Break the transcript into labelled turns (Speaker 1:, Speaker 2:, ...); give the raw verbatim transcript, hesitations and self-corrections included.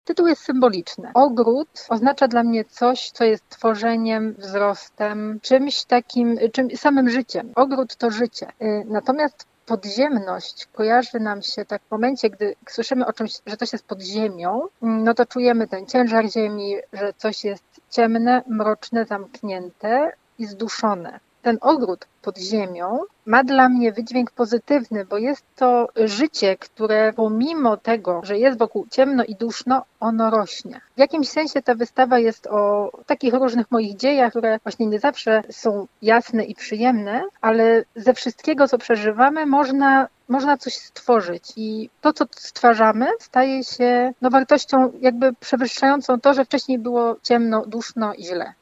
Speaker 1: Tytuł jest symboliczny. Ogród oznacza dla mnie coś, co jest tworzeniem, wzrostem, czymś takim, czym, samym życiem. Ogród to życie. Natomiast podziemność kojarzy nam się tak w momencie, gdy słyszymy o czymś, że coś jest pod ziemią, no to czujemy ten ciężar ziemi, że coś jest ciemne, mroczne, zamknięte i zduszone. Ten ogród pod ziemią ma dla mnie wydźwięk pozytywny, bo jest to życie, które pomimo tego, że jest wokół ciemno i duszno, ono rośnie. W jakimś sensie ta wystawa jest o takich różnych moich dziejach, które właśnie nie zawsze są jasne i przyjemne, ale ze wszystkiego, co przeżywamy, można można coś stworzyć i to, co stwarzamy, staje się no, wartością jakby przewyższającą to, że wcześniej było ciemno, duszno i źle.